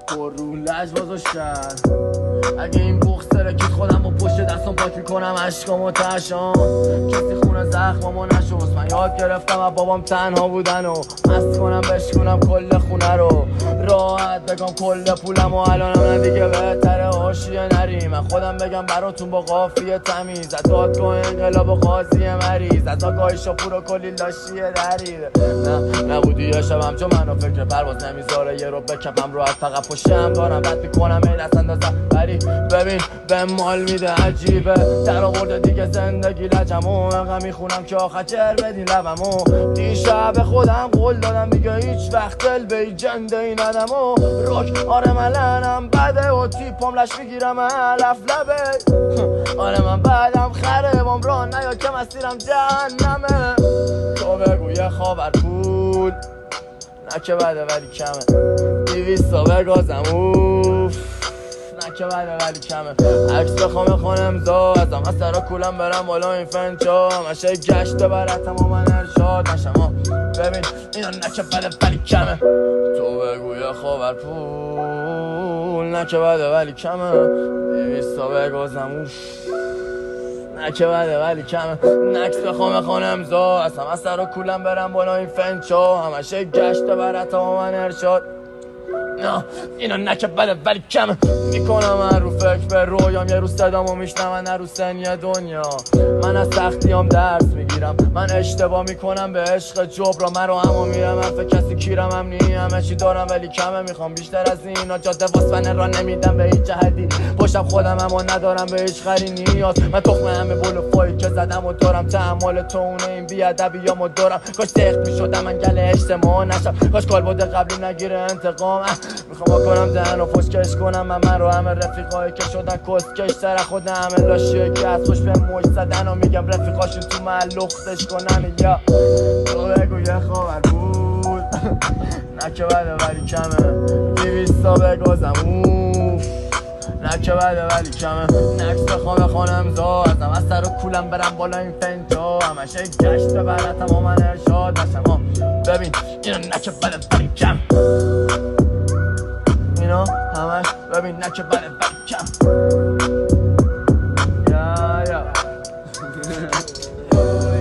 پر رو لجبازش کرد. اگه این بخص ترکید خودم با پشت دستم پاک میکنم عشقامو تشام. کسی خونه زخمامو نشست. من یاد گرفتم از بابام تنها بودن و مست کنم بشکنم کل خونه رو، راحت بگم کل پولم و الانم نه دیگه بهتره حاشیه نریم. من خودم بگم براتون با قافیه تمیز، از دادگاه انقلاب و قاضی مریض، از آگاهی شاپور و کلی لاشیه دریده. نه نبودی یه شبم چون منو فکر پرواز نمیذاره یه رو بکپم رو از فقط پشتم دارم رد میکنم ای دست اندازم ولی ببین به مال میده عجیبه. در آورده دیگه زندگی لجمو انقدر میخونم که آخر جر بدین لبمو. دیشب خودم قول دادم دیگه هیچ وقت دل به هیچ جنده این ندم و روک. آره من لنم بده و تیپم لش میگیرم علف لبه. آره من بعدم خره بام راه نیا که مسیرم جهنمه. تو بگو یه خاور پول نه که بده ولی کمه، 200 تا بگازم اوف نه که بده ولی کمه. عکس بخوام خونه امضا ازم از سرا کولم برم بالا این فنچا همشه گشت براتم و من ارشاد نشم. ببین اینا نه که بده ولی کمه. تو بگو یه خاور پول نه که بده ولی کمه، 200 تا بگازم اوف نه که بده ولی کمه. نکس بخوام خونه امضا ازم از سرا کولم برم بالا این فنچا همشه گشت براتم و من ارشاد. نه اینا نه که بده ولی کمه. میکنم من رو فکر به رویام یه روز صدامو میشنم نه رو سنی دنیا. من از سختیام درس میگیرم، من اشتباه میکنم به عشق جبرا. من رو همو میرم حرف کسی کیرم هم نی همه چی دارم ولی کمه. میخوام بیشتر از اینا جاده واسفنه را نمیدم به هیچ جهدی. پشتم خودم اما ندارم به هیچ خری نیاز. من تخم همه بلوفایی که زدم و دارم تحمل تو اونه این بیادبیامو دارم. کاش سخت میشدم من گل اجتماع نشم، کاش کالبد قبلی نگیره انتقام. میخوام کنم دهن و فشکش کنم من رو همه رفیقایی که شدن کسکش سر خود همه لاشیه که از خوش به موج زدن و میگم رفیقاشون تو محل لختش کنن. یا تو بگو یه خاور بود نه که بده ولی کمه، 200 تا بگازم اوف نه که بده ولی کمه. نکس بخوام خونه امضا ازم از سر و کولم برم بالا این فنجا همشه گشت براتم و من ارشاد نشم. ببین اینا نه که بده ولی کم، اینا همش ببین نه که بده ولی کم.